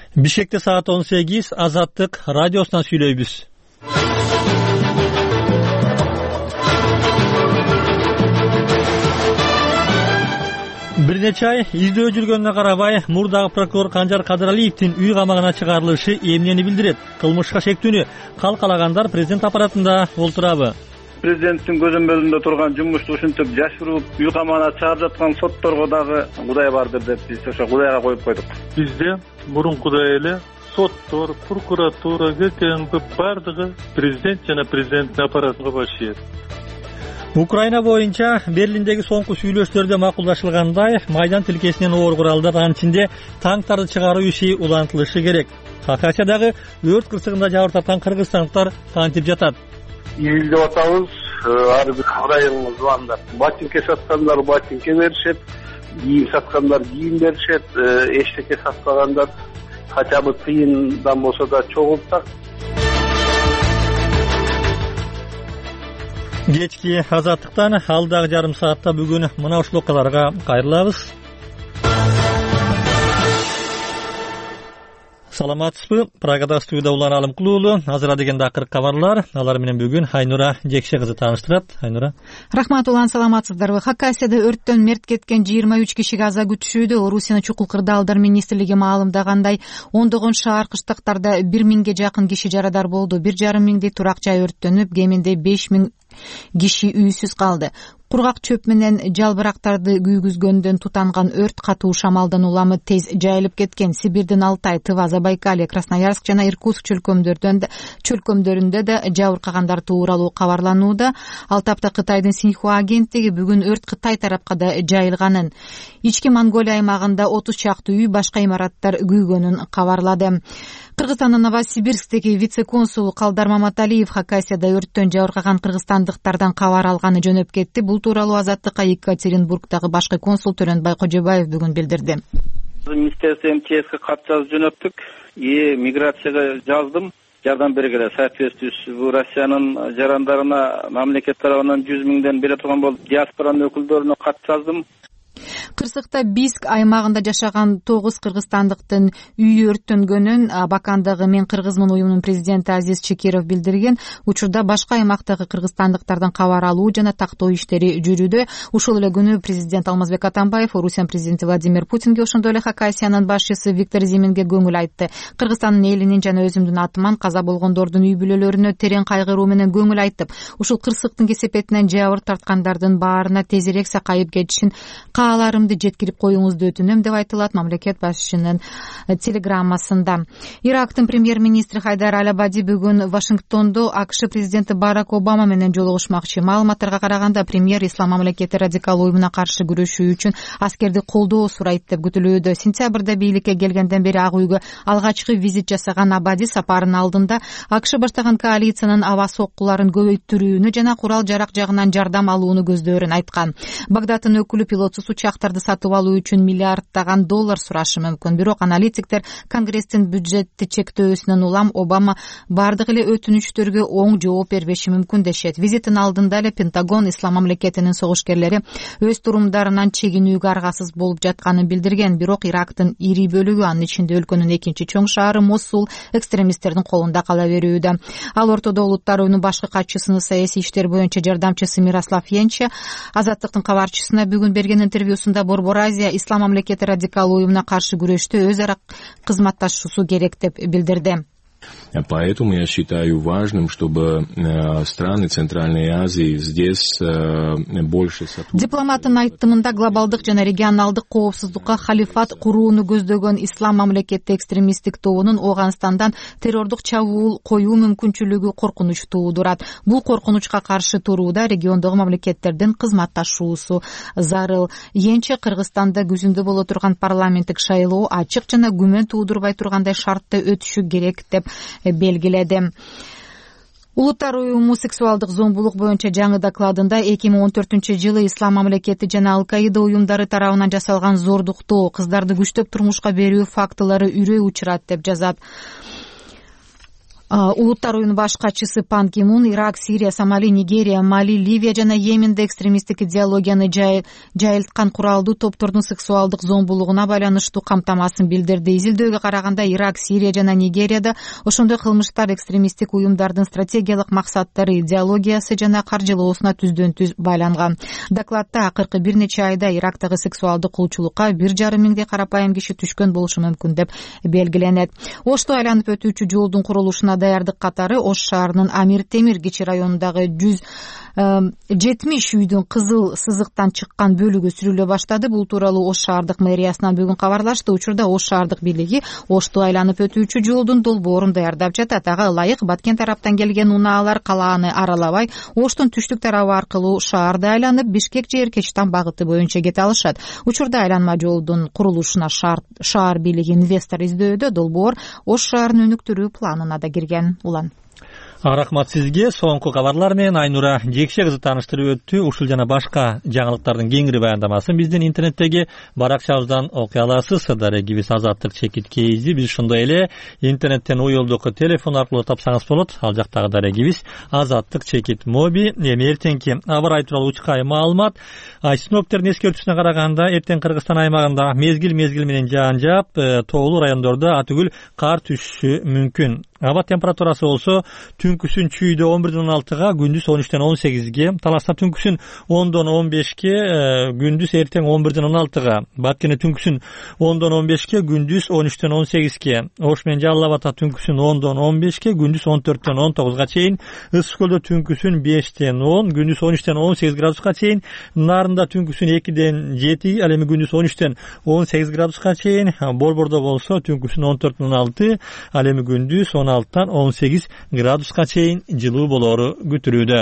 Бишкекте саат 18, Азаттык радиосунан сүйлөйбүз. Бир нече ай издөө жүргөнүнө карабай, мурдагы прокурор Канжар Кадыралиевдин үй камагына чыгарылышы эмнени билдирет? Кылмышка шектүүнү калкалагандар президент аппаратында олтурабы? Президенттин көзөмөлүндө турган жумушту ушинтип жашыруп үй камагына чыгарып жаткан сотторго дагы Кудай бардыр деп биз ошо Кудайга коюп койдук. Бизде мурункудай эле соттор, прокуратура, ГКМБ бардыгы президент жана президенттин аппаратына баш ийет. Украина боюнча Берлиндеги соңку сүйлөшүүлөрдө макулдашылгандай, майдан тилкесинен оор куралдар, анын ичинде танктарды чыгаруу иши улантылышы керек. Хакасиядагы өрт кырсыгында жабыр тапкан кыргызстандыктар кантип жатат? Июльде атабыз, ар бир районго звондап, ботинке саткандар ботинке беришет, кийим саткандар кийим беришет, эчтеке сатпагандар хотя бы тыйындан болсо да чогултсак. Кечки Азаттыктан алдагы жарым саатта бүгүн мына ушул окуяларга кайрылабыз. Саламатсызбы? Прагада студияда Улан Алымкулуулу. Азыр дегенде акыркы кабарлар. Алар менен бүгүн Айнура Жекше кызы тааныштырат. Айнура. Рахмат Улан, саламатсыздарбы? Хакасияда өрттөн мерт кеткен 23 кишиге аза күтүшүүдө. Орусиянын чукул кырдаалдар министрлиги маалымдагандай, ондогон шаар кыштактарда 1000ге жакын киши жарадар болду. 1,5 миңдей турак жай өрттөнүп, кеминде 5000 киши үйсүз калды. Кургак чөп менен жалбырактарды күйгүзгөндөн тутанган өрт катуу шамалдан уламы тез жайылып кеткен. Сибирдин Алтай, Тыва, Забайкалье, Красноярск жана Иркутск чөлкөмдөрүндө да жабыркагандар тууралуу кабарланууда. Ал тапта Кытайдын Синьхуа агенттиги бүгүн өрт Кытай тарапка да жайылганын, ички Монголия аймагында 30 чакты үй, башка имараттар күйгөнүн кабарлады. Кыргызстандын Новосибирсктеги вице-консулу Калдар Маматалиев Хакасияда өрттөн жабыркаган кыргызстандыктардан кабар алганы жөнөп кетти. Бул тууралуу Азаттыкка Екатеринбургдагы башкы консул Төрөнбай Кожобаев бүгүн билдирди. Министерство МЧСке кат жазып жөнөттүк. Миграцияга жаздым. Жардам бергиле. Соответствующий Россиянын жарандарына мамлекет тарабынан 100 миңден бере турган болуп, диаспоранын өкүлдөрүнө кат жаздым. Кырсыкта Биск аймагында жашаган 9 кыргызстандыктын үйү өрттөнгөнүн Бакандагы Мен Кыргызмын уюмунун президенти Азиз Чекиров билдирген. Учурда башка аймактагы кыргызстандыктардан кабар алуу жана тактоо иштери жүрүүдө. Ушул эле күнү президент Алмазбек Атамбаев Орусиянын президенти Владимир Путинге, ошондой эле Хакасиянын башчысы Виктор Зиминге көңүл айтты. Кыргызстандын элинин жана өзүмдүн атыман каза болгондордун үй бүлөлөрүнө терең кайгыруу менен көңүл айтып, ушул кырсыктын кесепетинен жабыр тарткандардын баарына тезирээк сакайып кетишин кааларымды жеткирип коюңузду өтүнөм деп айтылат мамлекет башчынын телеграммасында. Ирактын премьер-министри Хайдар Аль-Абади бүгүн Вашингтондо АКШ президенти Барак Обама менен жолугушмакчы. Маалыматтарга караганда премьер ислам мамлекети радикал уюмуна каршы күрөшүү үчүн аскерди колдоо сурайт деп күтүлүүдө. Сентябрда бийликке келгенден бери Ак үйгө алгачкы визит жасаган Абади сапарынын алдында АКШ баштаган коалициянын аба соккуларын көбөйттүрүүнү жана курал-жарак жагынан жардам алууну көздөрүн айткан. Багдадтын өкүлү пилотсуз учактарды сатып алуу үчүн миллиарддаган доллар сурашы мүмкүн. Бирок аналитиктер Конгресстин бюджетти чектөөсүнөн улам Обама бардык эле өтүнүчтөргө оң жооп бербеши мүмкүн дешет. Визиттин алдында эле Пентагон ислам мамлекетинин согушкерлери өз турумдарынан чегинүүгө аргасыз болуп жатканын билдирген. Бирок Ирактын ири бөлүгү, анын ичинде өлкөнүн экинчи чоң шаары Мосул, экстремисттердин колунда кала берүүдө. Ал ортодо улуттар оюнунун башкы катчысынын саясий иштер боюнча жардамчысы Мирослав Янча Азаттыктын кабарчысына бүгүн берген интервьюсунда Борбор Азия ислам мамлекети радикал уюмуна каршы күрөштө өз ара кызматташуусу керек деп билдирди. Поэтому я считаю важным, чтобы страны Центральной Азии здесь больше сотрудничали. Дипломаттын айтымында глобалдык жана регионалдык коопсуздукка халифат курууну көздөгөн ислам мамлекети экстремисттик тобунун Ооганстандан террордук чабуул коюу мүмкүнчүлүгү коркунуч туудурат. Бул коркунучка каршы турууда региондогу мамлекеттердин кызматташуусу зарыл. Енче Кыргызстанда күзүндө боло турган парламенттик шайлоо ачык жана күмөн туудурбай тургандай шартта өтүшү керек деп белгиледи. Улуттар уюму сексуалдык зомбулук боюнча жаңы докладында 2014-жылы ислам мамлекети жана Ал-Каида уюмдары тарабынан жасалган зордуктоо, кыздарды күчтөп турмушка берүү фактылары үрөй учурат деп жазат. Улуттар уюмунун баш катчысы Пан Ги Мун Ирак, Сирия, Сомали, Нигерия, Мали, Ливия жана Йеменде экстремисттик идеологияны жайылткан куралдуу топтордун сексуалдык зомбулугуна байланыштуу камтамасын билдирди. Изилдөөгө караганда Ирак, Сирия жана Нигерияда ошондой кылмыштар экстремисттик уюмдардын стратегиялык максаттары, идеологиясы жана каржылоосуна түздөн түз байланган. Докладта акыркы бир нече айда Ирактагы сексуалдык кулчулукка 1,5 миңдей карапайым киши түшкөн болушу мүмкүн деп белгиленет. Ошто айланып өтүүчү жолдун курулушуна даярдык катары Ош шаарынын Амир Темир кичи районундагы 170 үйдүн кызыл сызыктан чыккан бөлүгү сүрүлө баштады. Бул тууралуу Ош шаардык мэриясынан бүгүн кабарлашты. Учурда Ош шаардык бийлиги Ошту айланып өтүүчү жолдун долбоорун даярдап жатат. Ага ылайык Баткен тараптан келген унаалар калааны аралабай, Оштун түштүк тарабы аркылуу шаарды айланып, Бишкек же Эркечтан багыты боюнча кете алышат. Учурда айланма жолдун курулушуна шаар бийлиги инвестор издөөдө. Долбоор Ош шаарынын өнүктүрүү планына да кирген. Улан. Рахмат сизге. Соңку кабарлар менен Айнура Жекше кызы тааныштырып өттү. Ушул жана башка жаңылыктардын кеңири баяндамасын биздин интернеттеги баракчабыздан окуй аласыз. Дарегибиз Азаттык чекит KZ. Биз ошондой эле интернеттен уюлдук телефон аркылуу тапсаңыз болот. Ал жактагы дарегибиз Азаттык чекит моби. Эми эртеңки аба ырайы тууралуу учкай маалымат. Синоптиктердин эскертүүсүнө караганда эртең Кыргызстан аймагында мезгил менен жаан жаап, тоолуу райондордо атүгүл кар түшүшү мүмкүн. Аба температурасы болсо түнкүсүн чүйдө 11-16, күндүз 13-18, Таласта түнкүсүн 10-15, күндүз эртең 11-16, Баткене түнкүсүн 10-15, күндүз 13-18, Ош менен Жалал Абадта түнкүсүн 10-15, күндүз 14-19 чейин, Ысык көлдө түнкүсүн 5-10, күндүз 13-18 градуска чейин, Нарында түнкүсүн 2-7, ал эми күндүз 13-18 градуска чейин, Борбордо болсо түнкүсүн 14-16, ал эми күндүз 16-18 градуска чейин жылуу болоору күтүлүүдө.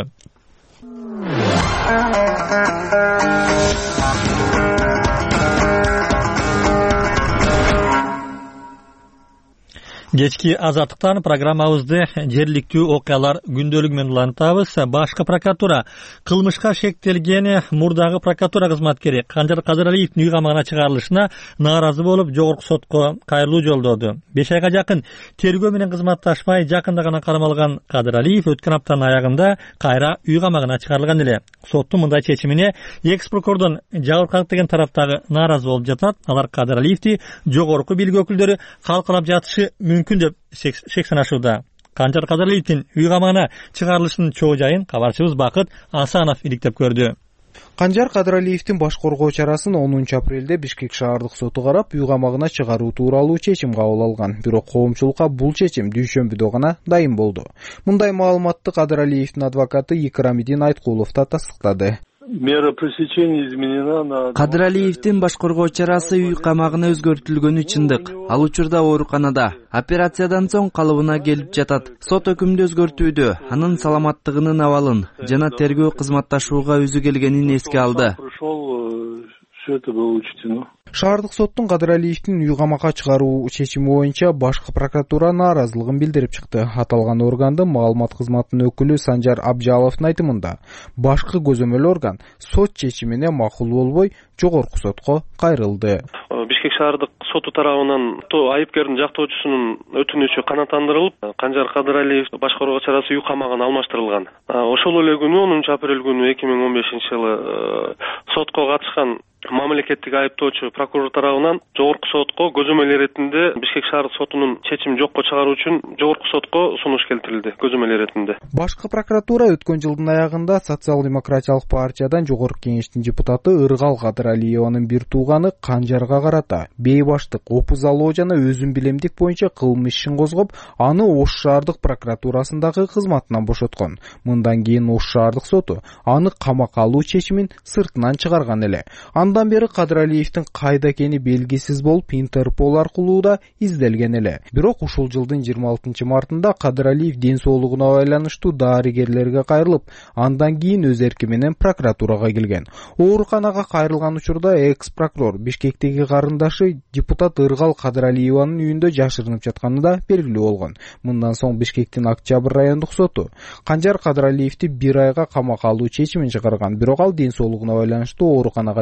Кечки Азаттыктан программабызды жергиликтүү окуялар күндөлүгү менен улантабыз. Башкы прокуратура кылмышка шектелген мурдагы прокуратура кызматкери Канжар Кадыралиевдин үй камагына чыгарылышына нааразы болуп, жогорку сотко кайрылуу жолдоду. 5 айга жакын тергөө менен кызматташпай жакында гана кармалган Кадыралиев өткөн аптанын аягында кайра үй камагына чыгарылган эле. Соттун мындай чечимине экс-прокурордун жабыркак деген тараптагы нааразы болуп жатат. Алар Кадыралиевди жогорку бийлик өкүлдөрү калкалап жатышы мүмкүн деп шек санашууда. Канжар Кадыралиевдин үй камагына чыгарылышынын чоо жайын кабарчыбыз Бакыт Асанов иликтеп көрдү. Канжар Кадыралиевдин баш коргоо чарасын 10 апрелде Бишкек шаардык соту карап, үй камагына чыгаруу тууралуу чечим кабыл алган. Бирок коомчулукка бул чечим дүйшөмбүдө гана дайым болду. Мындай маалыматты Кадыралиевдин адвокаты Икрамидин Айткулов да тастыктады. Мера пресечения изменена на... Кадыралиевдин баш коргоо чарасы үй камагына өзгөртүлгөнү чындык. Ал учурда ооруканада. Операциядан соң калыбына келип жатат. Сот өкүмдү өзгөртүүдө анын саламаттыгынын абалын жана тергөө кызматташууга өзү келгенин эске алды. Все это было учтено. Шаардык соттун Кадыралиевдин үй камакка чыгаруу чечими боюнча башкы прокуратура нааразылыгын билдирип чыкты. Аталган органдын маалымат кызматынын өкүлү Санжар Абжаловдун айтымында, башкы көзөмөл орган сот чечимине макул болбой, жогорку сотко кайрылды. Бишкек шаардык соту тарабынан айыпкердин жактоочусунун өтүнүчү канааттандырылып, Канжар Кадыралиев баш коргоо чарасы үй камагына алмаштырылган. Ошол эле күнү 10 апрель күнү 2015-жылы сотко катышкан мамлекеттик айыптоочу прокурор тарабынан жогорку сотко көзөмөл иретинде Бишкек шаардык сотунун чечим жокко чыгаруу үчүн жогорку сотко сунуш келтирилди көзөмөл иретинде. Башкы прокуратура өткөн жылдын аягында социал-демократиялык партиядан жогорку кеңештин депутаты Ыргал Кадыралиеванын бир тууганы Канжарга карата бейбаштык, опузалоо жана өзүн билемдик боюнча кылмыш ишин козгоп, аны Ош шаардык прокуратурасындагы кызматынан бошоткон. Мындан кийин Ош шаардык соту аны камакка алуу чечимин сыртынан чыгарган эле. Андан бери Кадыралиевдин кайда экени белгисиз болуп, Интерпол аркылуу да изделген эле. Бирок ушул жылдын 26-мартында Кадыралиев ден соолугуна байланыштуу дарыгерлерге кайрылып, андан кийин өз эрки менен прокуратурага келген. Ооруканага кайрылган учурда экс-прокурор Бишкектеги карындашы депутат Ыргал Кадыралиеванын үйүндө жашырынып жатканы да белгилүү болгон. Мындан соң Бишкектин Октябрь райондук соту Канжар Кадыралиевди 1 айга камакка алуу чечимин чыгарган. Бирок ал ден соолугуна байланыштуу ооруканага жаткырылып,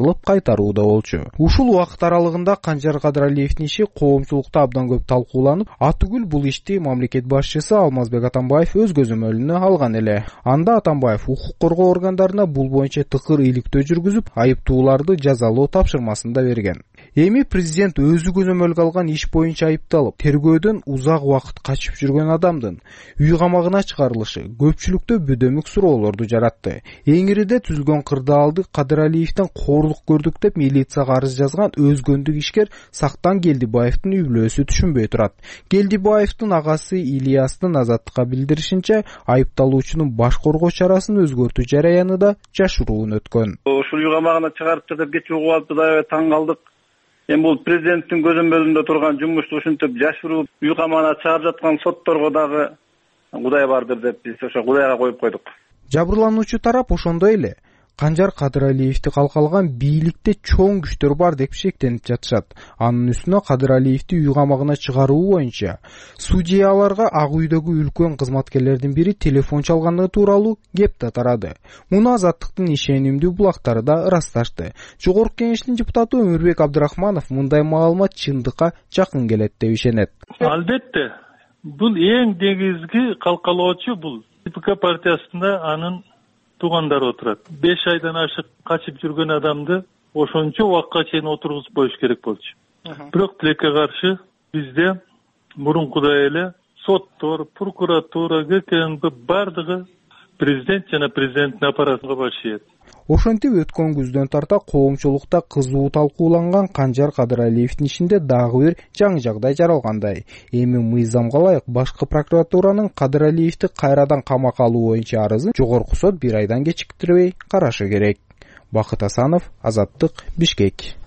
чыгарылып кайтарууда болчу. Ушул убакыт аралыгында Канжар Кадыралиевдин иши коомчулукта абдан көп талкууланып, атүгүл бул ишти мамлекет башчысы Алмазбек Атамбаев өз көзөмөлүнө алган эле. Анда Атамбаев укук коргоо органдарына бул боюнча тыкыр иликтөө жүргүзүп, айыптууларды жазалоо тапшырмасын да берген. Эми президент өзү көзөмөлгө алган иш боюнча айыпталып, тергөөдөн узак убакыт качып жүргөн адамдын үй камагына чыгарылышы көпчүлүктө бөдөмүк суроолорду жаратты. Эңирде түзүлгөн кырдаалды Кадыралиевден коорлук көрдүк деп милицияга арыз жазган өзгөндүк ишкер Сактан Келдибаевдин үй бүлөсү түшүнбөй турат. Келдибаевдин агасы Ильястын Азаттыкка билдиришинче, айыпталуучунун баш коргоо чарасын өзгөртүү жараяны да жашыруун өткөн. Ушул үй камагына чыгарып деп кетип калды да таң калдык. Эми бул президенттин көзөмөлүндө турган жумушту ушинтип жашыруу үй камагына чыгарып жаткан сотторго дагы Кудай бардыр деп биз ошо Кудайга коюп койдук. Жабырлануучу тарап ошондой эле Канжар Кадыралиевди калкалган бийликте чоң күчтөр бар деп шектенип жатышат. Анын үстүнө Кадыралиевди үй камагына чыгаруу боюнча судьяларга ак үйдөгү үлкөн кызматкерлердин бири телефон чалганы тууралуу кеп да тарады. Муну Азаттыктын ишенимдүү булактары да ырасташты. Жогорку Кеңештин депутаты Өмүрбек Абдрахманов мындай маалымат чындыкка жакын келет деп ишенет. Албетте, бул эң негизги калкалоочу бул ИПК партиясында анын туугандары отурат. 5 айдан ашык качып жүргөн адамды ошончо убакка чейин отургузуп коюш керек болчу. Бирок тилекке каршы бизде мурункудай эле соттор, прокуратура, ГКНБ бардыгы президент жана президенттин аппаратына башыйт. Ошентип өткөн күздөн тарта коомчулукта кызуу талкууланган Канжар Кадыралиевдин ишинде дагы бир жаңы жагдай жаралгандай. Эми мыйзамга ылайык башкы прокуратуранын Кадыралиевди кайрадан камакка алуу боюнча арызын жогорку сот 1 айдан кечиктирбей карашы керек. Бакыт Асанов, Азаттык, Бишкек.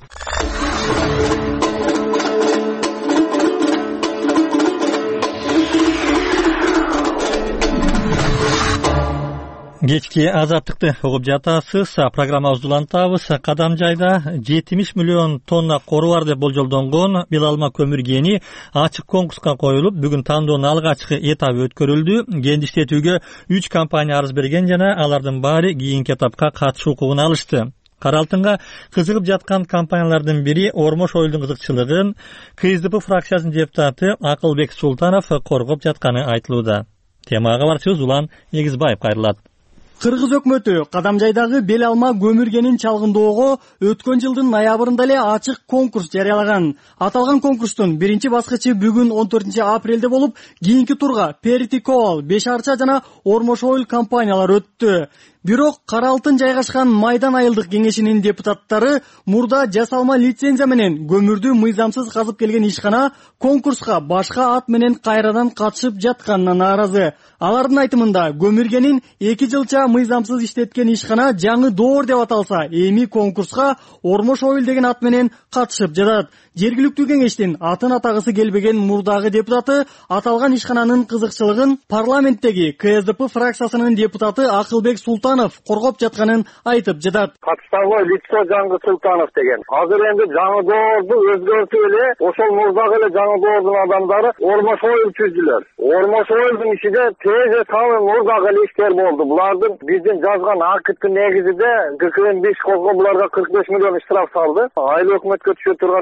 Кечки Азаттыкты угуп жатасыз. Программабызды улантабыз. Кадам жайда 70 миллион тонна кору бар деп болжолдонгон Белалма көмүр кени ачык конкурска коюлуп, бүгүн тандоонун алгачкы этабы өткөрүлдү. Кенди иштетүүгө 3 компания арыз берген жана алардын баары кийинки этапка катышуу укугун алышты. Кара алтынга кызыгып жаткан компаниялардын бири Ормош Ойлдун кызыкчылыгын КСДП фракциясынын депутаты Акылбек Султанов коргоп жатканы айтылууда. Темага кабарчыбыз Улан Эгизбаев кайрылат. Кыргыз өкмөтү Кадам жайдагы Белалма көмүр кенин чалгындоого өткөн жылдын ноябрында эле ачык конкурс жарыялаган. Аталган конкурстун биринчи баскычы бүгүн 14 апрелде болуп, кийинки турга Перитикол, Беш Арча жана Ормош Ойл компаниялары өттү. Бирок Кара Алтын жайгашкан Майдан айылдык кеңешинин депутаттары мурда жасалма лицензия менен көмүрдү мыйзамсыз казып келген ишкана конкурска башка ат менен кайрадан катышып жатканына нааразы. Алардын айтымында көмүр кенин 2 жылча мыйзамсыз иштеткен ишкана жаңы доор деп аталса, эми конкурска Ормош Ойл деген ат менен катышып жатат. Жергиликтүү кеңештин атын атагысы келбеген мурдагы депутаты аталган ишкананын кызыкчылыгын парламенттеги КСДП фракциясынын депутаты Акылбек Султанов коргоп жатканын айтып жатат. Катыштагы лицо Жаңы Султанов деген. Азыр энди жаңы доорду өзгөртүп эле ошол мурдагы эле жаңы доордун адамдары Ормош Ойл түздүлөр. Ормош Ойлдун ишиде теже самый мурдагы эле иштер болду. Булардын биздин жазган акттын негизинде ГКН 5 козго буларга 45 миллион штраф салды. Айыл өкмөткө түшө турган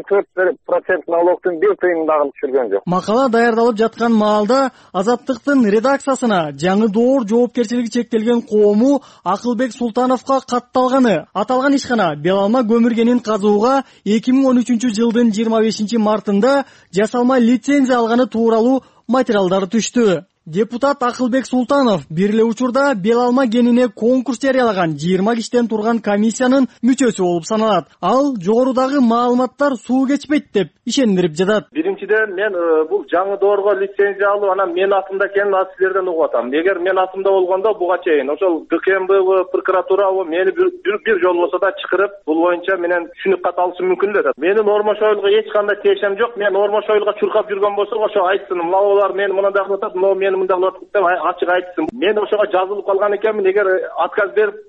4% налогтун 1 тыйын дагы түшүргөн жок. Макала даярдалып жаткан маалда Азаттыктын редакциясына жаңы доор жоопкерчилиги чектелген коому Акылбек Султановго катталганы. Аталган ишкана Белалма көмүр кенин казууга 2013 жылдын 25 мартында жасалма лицензия алганы тууралуу материалдар түштү. Депутат Акылбек Султанов бир эле учурда Белалма кенине конкурс жарыялаган 20 киштен турган комиссиянын мүчөсү болуп саналат. Ал жогорудагы маалыматтар суу кечпейт деп ишендирип жатат. Биринчиден мен бул жаңы доорго лицензия алуу анан мен атымда экенин аз силерден угуп атам. Эгер мен атымда болгондо буга чейин ошол ГКМБ прокуратура мени бир жол болсо да чакырып, бул боюнча менен түшүнүк кат алышы мүмкүн эле. Менин Ормош Ойлго эч кандай тиешем жок. Мен Ормош Ойлго чуркап жүргөн болсо ошо айтсын. Мына мени мындай кылып атат, мына мени мындай кылып атат деп ачык айтсын. Мен ошого жазылып калган экенмин. Эгер отказ берип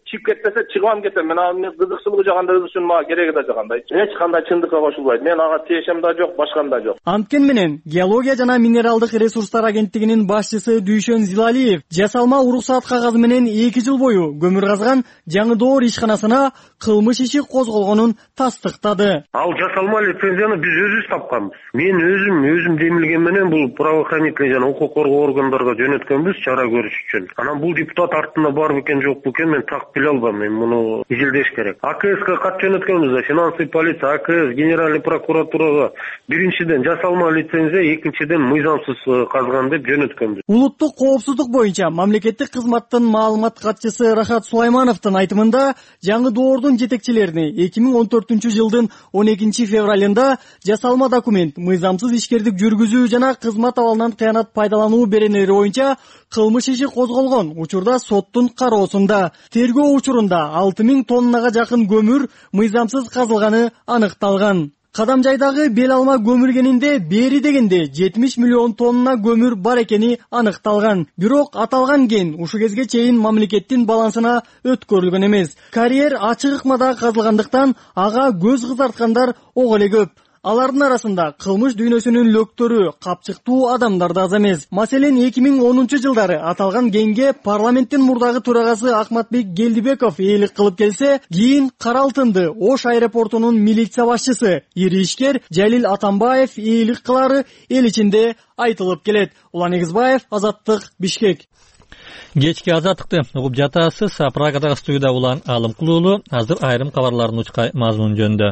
чыгып кетпесе чыгам кетем. Мен кызыкчылыгы жаганда өзү мага кереги да жагандай. Эч кандай чындыкка кошулбайт. Мен ага тиешем да жок, башкам да жок. Анткени менен Геология жана минералдык ресурстар агенттигинин башчысы Дүйшөн Зилалиев жасалма уруксаат кагазы менен 2 жыл бою көмүр казган Жаңы Доор ишканасына кылмыш иши козголгонун тастыктады. Ал жасалма лицензияны биз өзүбүз тапканбыз. Мен өзүм демилген менен бул правоохранительный жана укук коргоо органдарына жөнөткөнбүз чара көрүш үчүн. Анан бул депутат артында бар бекен жок бекен мен так биле албайм. Мен муну изилдеш керек. АКСка кат жөнөткөнбүз да, финансовый полиция, АКС, генеральный прокуратурага биринчиден жасалма лицензия, экинчиден мыйзамсыз казган деп жөнөткөнбүз. Улуттук коопсуздук боюнча мамлекеттик кызматтын маалымат катчысы Рахат Сулаймановдун айтымында Жаңы Доордун жетекчилерине 2014 жылдын 12 февралында жасалма документ, мыйзамсыз ишкердик жүргүзүү жана кызмат абалынан кыянат пайдалануу беренелери боюнча кылмыш иши козголгон. Учурда соттун кароосунда. Тергөө учурунда 6000 тоннага жакын көмүр мыйзамсыз казылганы аныкталган. Кадамжайдагы бел алма көмүр кенинде бери дегенде 70 миллион тонна көмүр бар экени аныкталган. Бирок аталган кен ушу кезге чейин мамлекеттин балансына өткөрүлгөн эмес. Карьер ачык ыкмада казылгандыктан ага көз кызарткандар ого эле көп. Алардын арасында кылмыш дүйнөсүнүн лөктөрү, капчыктуу адамдар да аз эмес. Маселен 2010 жылдары аталган кенге парламенттин мурдагы төрагасы Акматбек Гелдибеков ээлик кылып келсе, кийин Кара Алтынды Ош аэропортунун милиция башчысы ири ишкер Жалил Атамбаев ээлик кылары эл ичинде айтылып келет. Улан Эгизбаев, Азаттык, Бишкек. Кечки азаттыкты угуп жатасыз. Прагадагы студияда Улан Алымкулуулу. Азыр айрым кабарлардын учкай мазмуну жөнүндө.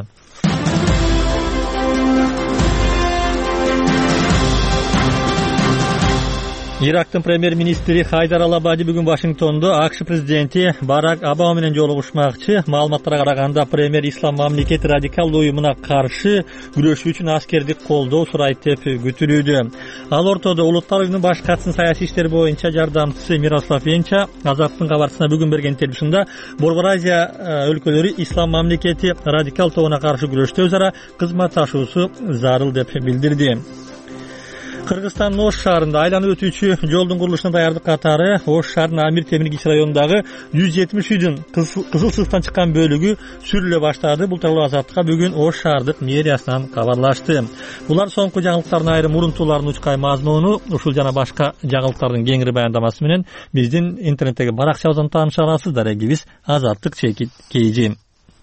Ирактын премьер-министри Хайдар Ал-Абади бүгүн Вашингтондо АКШ президенти Барак Обама менен жолугушмакчы. Маалыматтарга караганда премьер ислам мамлекети радикалдуу уюмуна каршы күрөшүү үчүн аскердик колдоо сурайт деп күтүлүүдө. Ал ортодо Улуттар уюмунун баш катчысынын саясий иштер боюнча жардамчысы Мирослав Енча Азаттын кабарчысына бүгүн берген интервьюсунда Борбор Азия өлкөлөрү ислам мамлекети радикал тобуна каршы күрөштө өзара кызматташуусу зарыл деп билдирди. Кыргызстандын Ош шаарында айланып өтүүчү жолдун курулушуна даярдык катары Ош шаарынын Амир Темир кичи районундагы 170 үйдүн кызыл сызыктан чыккан бөлүгү сүрүлө баштады. Бул тууралуу Азаттыкка бүгүн Ош шаардык мэриясынан кабарлашты. Булар соңку жаңылыктардын айрым урунтууларынын учкай мазмуну. Ушул жана башка жаңылыктардын кеңири баяндамасы менен биздин интернеттеги баракчабыздан тааныша аласыздар. Эгибиз Азаттык ЧК.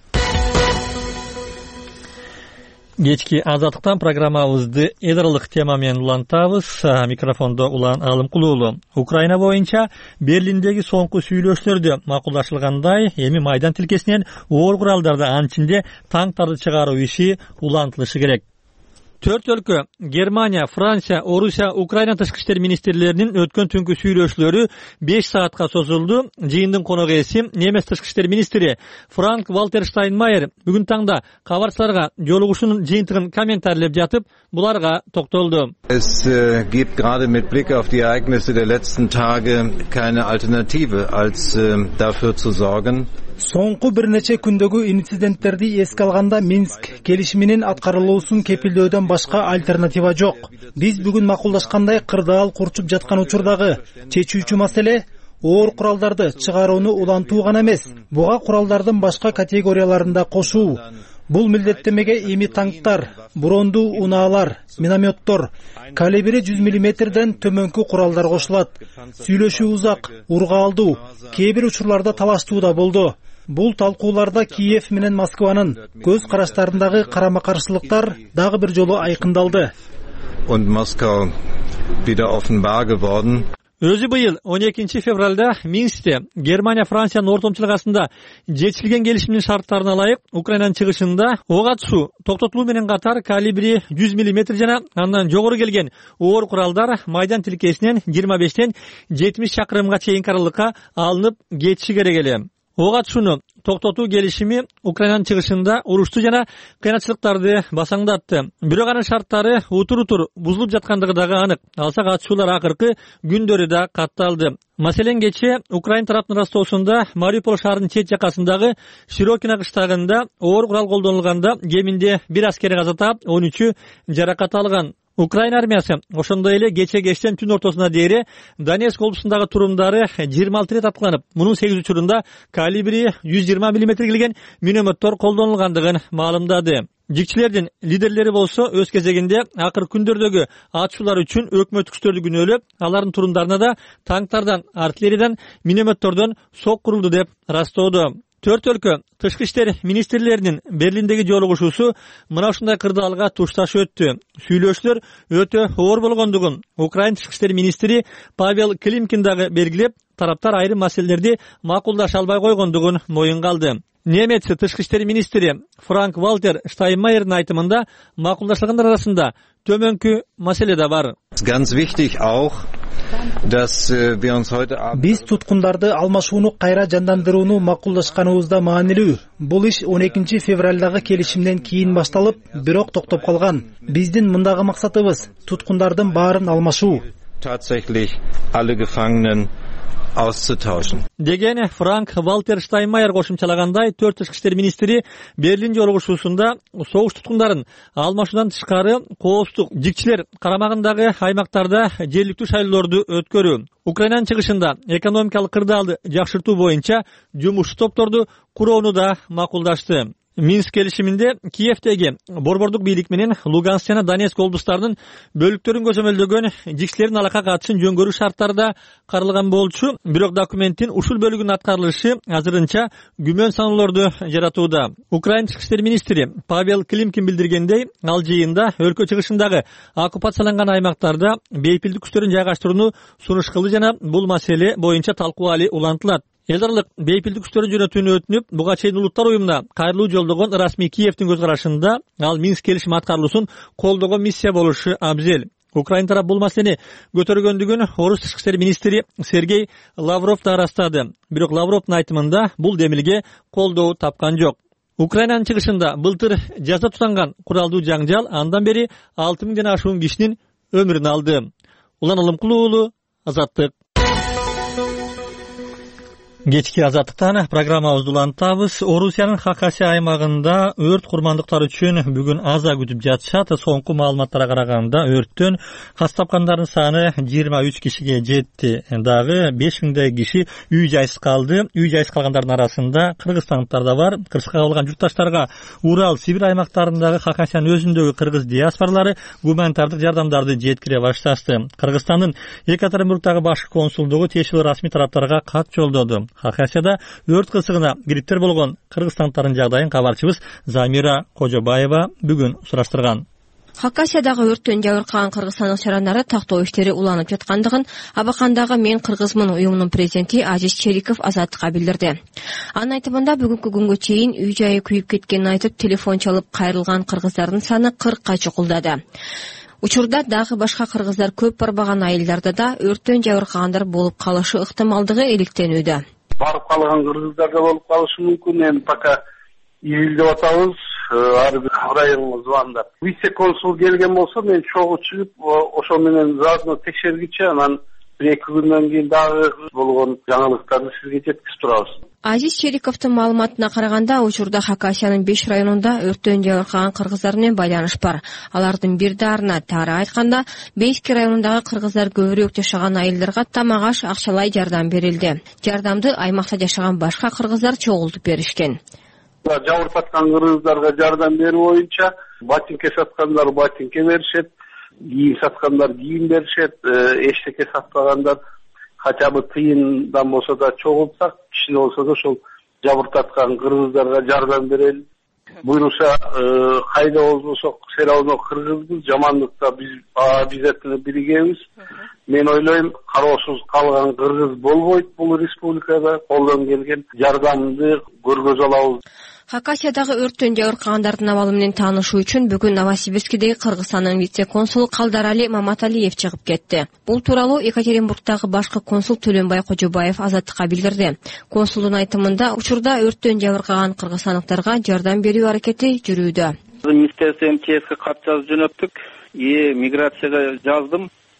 Кечки азаттыктан программабызды эдралык тема менен улантабыз. Микрофондо Улан Алымкулуулу. Украина боюнча Берлиндеги соңку сүйлөшүүлөрдө макулдашылгандай, эми майдан тилкесинен оор куралдарды анчинде танктарды чыгаруу иши улантылышы керек. 4 өлкө Германия, Франция, Орусия, Украина тышкы иштер министрлеринин өткөн түнкү сүйлөшүүлөрү 5 саатка созулду. Жыйындын коногу эси Немец тышкы иштер министри Франк Вальтер Штайнмайер бүгүн таңда кабарчыларга жолугушуунун жыйынтыгын комментарийлеп жатып, буларга токтолду. Es gibt gerade mit Blick auf die Ereignisse der letzten Tage keine Alternative als dafür zu sorgen. Соңку бир нече күндөгү инциденттерди эске алганда Минск келишиминин аткарылуусун кепилдөөдөн башка альтернатива жок. Биз бүгүн макулдашкандай кырдаал курчуп жаткан учурдагы чечүүчү маселе оор куралдарды чыгарууну улантуу гана эмес, буга куралдардын башка категорияларында кошуу. Бул милдеттемеге эми танктар, брондуу унаалар, минометтор, калибри 100 мм төмөнкү куралдар кошулат. Сүйлөшүү узак, ургаалдуу, кээ бир учурларда талаштуу да болду. Бул талкууларда Киев менен Москванын көз караштарындагы карама-каршылыктар дагы бир жолу айкындалды. Und Moskau wieder offenbar geworden. Өзү быйыл 12 февралда Минскте Германия Франциянын ортомчулук астында жетишилген келишимдин шарттарына ылайык Украинанын чыгышында ок атышуу токтотулуу менен катар калибри 100 мм жана андан жогору келген оор куралдар майдан тилкесинен 25-тен 70 чакырымга чейинки аралыкка алынып кетиши керек эле. Ок атышууну токтотуу келишими Украинанын чыгышында урушту жана кыянатчылыктарды басаңдатты. Бирок анын шарттары утур бузулуп жаткандыгы дагы анык. Алсак атышуулар акыркы күндөрү да катталды. Маселен кечээ Украин тараптын растоосунда Мариуполь шаарынын чет жакасындагы Широкино кыштагында оор курал колдонулганда кеминде 1 аскери каза таап, 13-ü жаракат алган. Украина армиясы ошондой эле кечтен түн ортосуна дейри Донецк облусундагы турумдары 26 рет аткыланып, мунун 8 учурунда калибри 120 мм келген минометтор колдонулгандыгын маалымдады. Жикчилердин лидерлери болсо өз кезегинде акыр күндөрдөгү атышуулар үчүн өкмөт күчтөрдү күнөөлөп, алардын турумдарына да танктардан, артиллериядан, минометтордон сок курулду деп растоодо. Төрт өлкө тышкы иштер министрлеринин Берлиндеги жолугушуусу мына ушундай кырдаалга тушташ өттү. Сүйлөшүүлөр өтө оор болгондугун Украина тышкы иштер министри Павел Климкин дагы белгилеп, тараптар айрым маселелерди макулдаша албай койгондугун моюнга алды. Немец тышкы иштер министри Франк Валтер Штайнмайердин айтымында макулдашылгандар арасында төмөнкү маселе да бар. Биз туткундарды алмашууну кайра жандандырууну макулдашканыбызда маанилүү. Бул иш 12 февралдагы келишимден кийин башталып, бирок токтоп калган. Биздин мындагы максатыбыз туткундардын баарын алмашуу. Деген Франк Валтер Штайнмайер кошумчалагандай, төрт тышкы иштер министри Берлин жолугушуусунда согуш туткундарын алмашуудан тышкары коопсуздук жикчилер карамагындагы аймактарда жергиликтүү шайлоолорду өткөрүү, Украинанын чыгышында экономикалык кырдаалды жакшыртуу боюнча жумушчу топторду курууну да макулдашты. Минск келишиминде Киевдеги борбордук бийлик менен Луганск жана Донецк облустарынын бөлүктөрүн көзөмөлдөгөн жикчилердин алака катышын жөнгөрүү шарттары да каралган болчу, бирок документтин ушул бөлүгүнүн аткарылышы азырынча күмөн саноолорду жаратууда. Украина тышкы иштер министри Павел Климкин билдиргендей, ал жыйында өлкө чыгышындагы оккупацияланган аймактарда бейпилдик күчтөрүн жайгаштырууну сунуш кылды жана бул маселе боюнча талкуу али улантылат. Эл аралык бейпилдик күчтөрүн жөнөтүүнү өтүнүп, буга чейин Улуттар уюмуна кайрылуу жолдогон расмий Киевдин көз карашында ал Минск келишими аткарылуусун колдогон миссия болушу абзел. Украина тарап бул маселени көтөргөндүгүн орус тышкы иштер министри Сергей Лавров да ырастады. Бирок Лавровдун айтымында бул демилге колдоо тапкан жок. Украинанын чыгышында былтыр жазда тутанган куралдуу жаңжал андан бери 6000ден ашуун кишинин өмүрүн алды. Улан Алымкулуу уулу, Азаттык. Кечки Азаттыктан программабызды улантабыз. Орусиянын Хакасия аймагында өрт курмандыктары үчүн бүгүн аза күтүп жатышат. Соңку маалыматтарга караганда өрттөн кас тапкандардын саны 23 кишиге жетти. Дагы 5000дей киши үй жайсыз калды. Үй жайсыз калгандардын арасында кыргызстандыктар да бар. Кырсыкка кабылган журтташтарга Урал, Сибирь аймактарындагы Хакасиянын өзүндөгү кыргыз диаспоралары гуманитардык жардамдарды жеткире башташты. Кыргызстандын Екатеринбургдагы башкы консулдугу тиешелүү расмий тараптарга кат жолдоду. Хакасияда өрт кырсыгына кириптер болгон кыргызстандыктардын жагдайын кабарчыбыз Замира Кожобаева бүгүн сураштырган. Хакасиядагы өрттөн жабыркаган кыргызстандык чарандар тактоо иштери уланып жаткандыгын Абакандагы Мен кыргызмын уюмунун президенти Азиз Чериков Азаттыкка билдирди. Анын айтымында бүгүнкү күнгө чейин үй жайы күйүп кеткенин айтып, телефон чалып кайрылган кыргыздардын саны 40ка чукулдады. Учурда дагы башка кыргыздар көп барбаган айылдарда да өрттөн жабыркагандар болуп калышы ыктымалдыгы иликтенүүдө. Барып калган кыргыздар да болуп калышы мүмкүн. Эми пока изилдеп атабыз. Ар бир районго звондап. Вице-консул келген болсо, мен чогуу чыгып, ошо менен заодно текшергичи, анан 1-2 күндөн кийин дагы болгон жаңылыктарды сизге жеткирип турабыз. Азиз Чериковдун маалыматына караганда, учурда Хакасиянын 5 районунда өрттөн жабыркаган кыргыздар менен байланыш бар. Алардын бир дарына тары айтканда, Бейски районундагы кыргыздар көбүрөөк жашаган айылдарга тамак-аш, акчалай жардам берилди. Жардамды аймакта жашаган башка кыргыздар чогултуп беришкен. Жабыркаткан кыргыздарга жардам берүү боюнча ботинке саткандар ботинке беришет, кийим саткандар кийим беришет, эчтеке сатпагандар хотя бы тыйындан болсо да чогултсак, кичине болсо да ошол жабыркаткан кыргыздарга жардам берели. Буюрса кайда болсок все равно кыргызбыз, жамандыкта биз обязательно биригебиз. Мен ойлойм, кароосуз калган кыргыз болбойт бул республикада. Колдон келген жардамды көргөзө алабыз. Хакасиядагы өрттөн жабыркагандардын абалы менен таанышуу үчүн бүгүн Новосибирскидеги Кыргызстандын вице-консулу Калдарали Маматалиев чыгып кетти. Бул тууралуу Екатеринбургдагы башкы консул Төлөнбай Кожобаев Азаттыкка билдирди. Консулдун айтымында, учурда өрттөн жабыркаган кыргызстандыктарга жардам берүү аракети жүрүүдө. Министерство МЧСке кат жазып жөнөттүк. Миграцияга жаздым.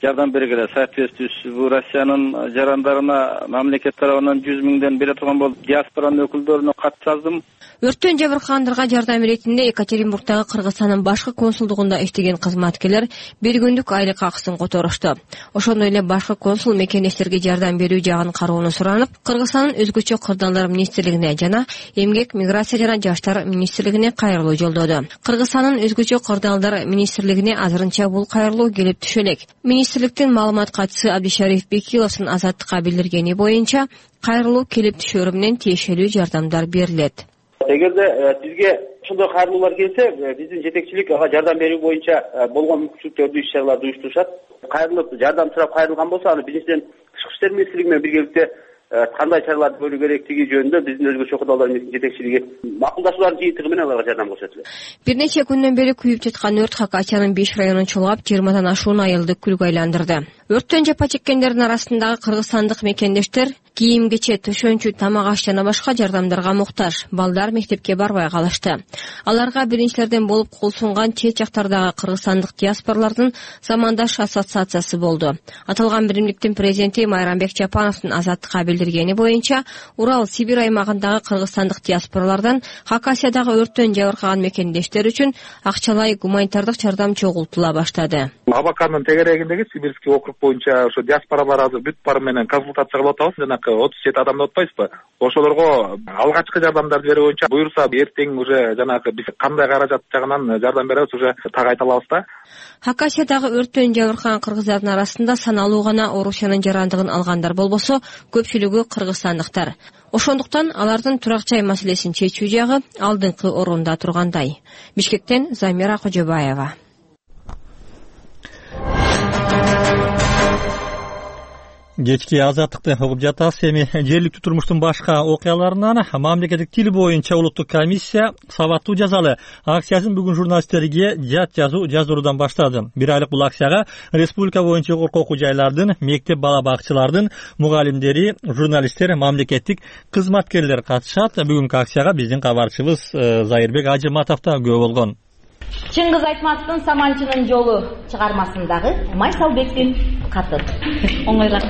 жардам бергиле. Соответствующий бул Россиянын жарандарына мамлекет тарабынан 100 миңден бере турган болуп, диаспоранын өкүлдөрүнө кат жаздым. Өрттөн жабыркагандарга жардам иретинде Екатеринбургдагы Кыргызстандын башкы консулдугунда иштеген кызматкерлер бир күндүк айлык акысын которушту. Ошондой эле башкы консул мекендештерге жардам берүү жагын кароону суранып, Кыргызстандын өзгөчө кырдаалдар министрлигине жана Эмгек, миграция жана жаштар министрлигине кайрылуу жолдоду. Кыргызстандын өзгөчө кырдаалдар министрлигине азырынча бул кайрылуу келип түшө элек. Министрликтин маалымат катчысы Абдишариф Бекиловдун Азаттыкка билдиргени боюнча, кайрылуу келип түшөрү менен тиешелүү жардамдар берилет. Эгерде бизге ошондой кайрылуулар келсе, биздин жетекчилик ага жардам берүү боюнча болгон мүмкүнчүлүктөрдү иш-чараларды уюштурушат. Кайрылып жардам сурап кайрылган болсо, аны биринчиден Тышкы иштер министрлиги менен биргеликте кандай чараларды көрүү керектиги жөнүндө биздин өзгөчө кырдаалдар жетекчилиги макулдашуулардын жыйынтыгы менен аларга жардам көрсөтүлөт. Бир нече күндөн бери күйүп жаткан өрт Хакасиянын 5 районун чулгап, 20 ашуун айылды күлгө айландырды. Өрттөн жапа чеккендердин арасындагы кыргызстандык мекендештер кийим-кечет, төшөнчү, тамак аш жана башка жардамдарга муктаж. Балдар мектепке барбай калышты. Аларга биринчилерден болуп кол сунган чет жактардагы кыргызстандык диаспоралардын замандаш ассоциациясы болду. Аталган биримдиктин президенти Майрамбек Жапановдун Азаттыкка билдиргени боюнча, Урал, Сибирь аймагындагы кыргызстандык диаспоралардан Хакасиядагы өрттөн жабыркаган мекендештер үчүн акчалай гуманитардык жардам чогултула баштады. Абакандын тегерегиндеги Сибирский округ боюнча ошо диаспоралар азыр бүт бары менен консультация кылып атабыз. Жана 37 адамды отпайсызбы? Ошолорго алгачкы жардамдарды берүү боюнча буюрса эртең уже жанагы биз кандай каражат жагынан жардам беребиз уже так айта алабыз да. Хакасиядагы өрттөн жабыркаган кыргыздардын арасында саналуу гана оорусиянын жарандыгын алгандар болбосо, көпчүлүгү кыргызстандыктар. Ошондуктан алардын турак жай маселесин чечүү жагы алдыңкы орунда тургандай. Бишкектен Замира Кожобаева. Кечки азаттыкты угуп жатасыз. Эми жергиликтүү турмуштун башка окуяларынан мамлекеттик тил боюнча улуттук комиссия сабаттуу жазалы акциясын бүгүн журналисттерге жат жазуу жаздыруудан баштады. Бир айлык бул акцияга республика боюнча жогорку окуу жайлардын, мектеп бала бакчылардын мугалимдери, журналисттер, мамлекеттик кызматкерлер катышат. Бүгүнкү акцияга биздин кабарчыбыз Зайырбек Ажыматов да күбө болгон. Чыңгыз Айтматовдун Саманчынын жолу чыгармасындагы Майсалбектин каты. Оңойлап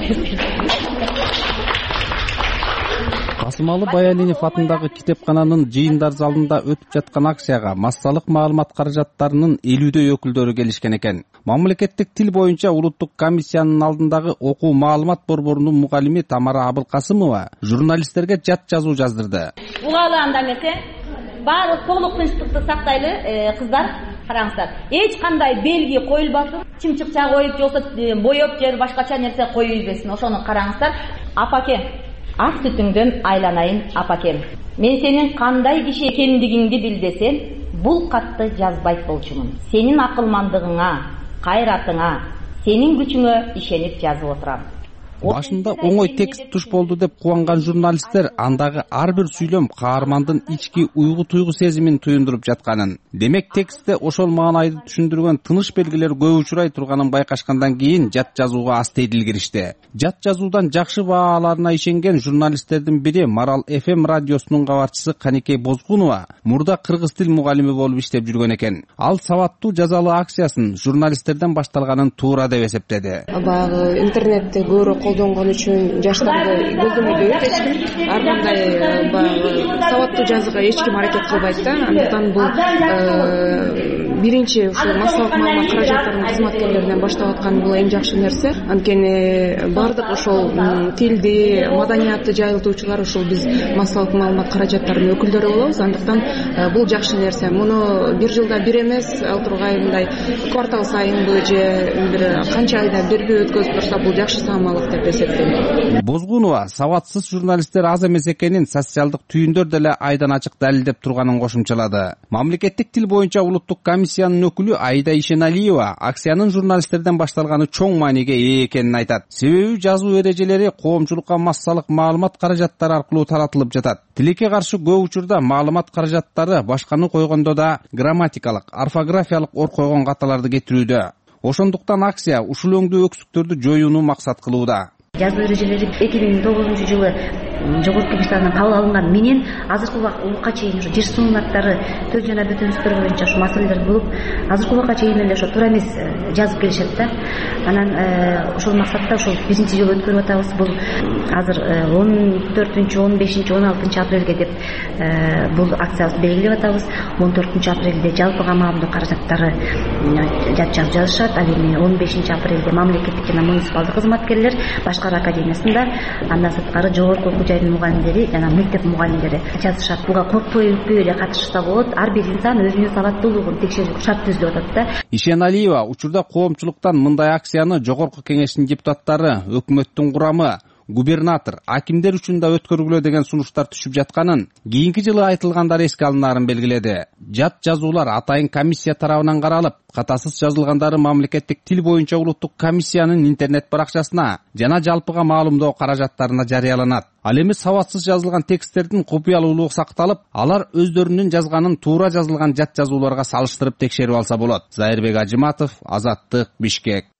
Касымалы Баялинов атындагы китепкананын жыйындар залында өтүп жаткан акцияга массалык маалымат каражаттарынын 50дөй өкүлдөрү келишкен экен. Мамлекеттик тил боюнча улуттук комиссиянын алдындагы окуу маалымат борборунун мугалими Тамара Абылкасымова журналисттерге жат жазуу жаздырды. Угалы анда эмесе баары толук тынчтыкты сактайлы кыздар, караңыздар. Эч кандай белги коюлбасын, чымчыкча коюп, же боёп же башкача нерсе коюп ийбесин. Ошону караңыздар. Апаке, ак сүтүңдөн айланайын апакем. Мен сенин кандай киши экендигиңди билдесем, бул катты жазбайт болчумун. Сенин акылмандыгыңа, кайратыңа, сенин күчүңө ишенип жазып отурам. Башында оңой текст туш болду деп кубанган журналисттер андагы ар бир сүйлөм каармандын ички уйгу-туйгу сезимин туюндуруп жатканын, демек текстте ошол маанайды түшүндүргөн тыныш белгилер көп учурай турганын байкашкандан кийин жат жазууга астейдил киришти. Жат жазуудан жакшы баа аларына ишенген журналисттердин бири Марал FM радиосунун кабарчысы Канекей Бозгунова мурда кыргыз тил мугалими болуп иштеп жүргөн экен. Ал сабаттуу жазалы акциясын журналисттерден башталганын туура деп эсептеди. Баягы интернетти көбүрөөк колдонгон үчүн жаштарды көздөмөйт эч ким. Ар кандай баягы сабаттуу жазууга эч ким аракет кылбайт да. Андыктан бул биринчи ушул массалык маалымат каражаттарынын кызматкерлеринен баштап аткан бул эң жакшы нерсе. Анткени бардык ошол тилди, маданиятты жайылтуучулар ушул биз массалык маалымат каражаттарынын өкүлдөрү болобуз. Андыктан бул жакшы нерсе. Муну бир жылда бир эмес, ал тургай мындай квартал сайынбы же бир канча айда бир өткөзүп турса бул жакшы саамалык деп эсептейм. Бозгунова сабатсыз журналисттер аз эмес экенин социалдык түйүндөр деле айдан ачык далилдеп турганын кошумчалады. Мамлекеттик тил боюнча улуттук комиссиянын өкүлү Аида Ишеналиева акциянын журналисттерден башталганы чоң мааниге ээ экенин айтат. Себеби жазуу эрежелери коомчулукка массалык маалымат каражаттары аркылуу таратылып жатат. Тилекке каршы көп учурда маалымат каражаттары башканы койгондо да грамматикалык, орфографиялык ор койгон каталарды кетирүүдө. Ошондуктан акция ушул өңдүү өксүктөрдү жоюуну максат кылууда. Жазуу эрежелери 2009 жылы жогорку кеңештин кабыл алынганы менен азыркы убакка чейин ошо жер сунуунаттары төл жана бөтөнсүздөр боюнча ошо маселелер болуп азыркы убакка чейин эле ошо туура эмес жазып келишет да. Анан ошол максатта ошол биринчи жолу өткөрүп атабыз. Бул азыр 14-15-16 апрелге деп бул акциябызды белгилеп атабыз. 14 апрелде жалпыга маалымдоо каражаттары жазышат. Ал эми 15 апрелде мамлекеттик жана муниципалдык кызматкерлер Башкар академиясында, андан сырткары жогорку окуу жайдын мугалимдери жана мектеп мугалимдери жазышат. Буга коркпой үркпөй эле катышса болот. Ар бир инсан өзүнүн сабаттуулугун текшерүү шарт түзүлүп атат да. Ишеналиева учурда коомчулуктан мындай акцияны жогорку кеңештин депутаттары, өкмөттүн курамы, губернатор, акимдер үчүн да өткөргүлө деген сунуштар түшүп жатканын, кийинки жылы айтылгандар эске алынаарын белгиледи. Жат жазуулар атайын комиссия тарабынан каралып, катасыз жазылгандары мамлекеттик тил боюнча улуттук комиссиянын интернет баракчасына жана жалпыга маалымдоо каражаттарына жарыяланат. Ал эми сабатсыз жазылган тексттердин купуялуулугу сакталып, алар өздөрүнүн жазганын туура жазылган жат жазууларга салыштырып текшерип алса болот. Зайырбек Ажыматов, Азаттык, Бишкек.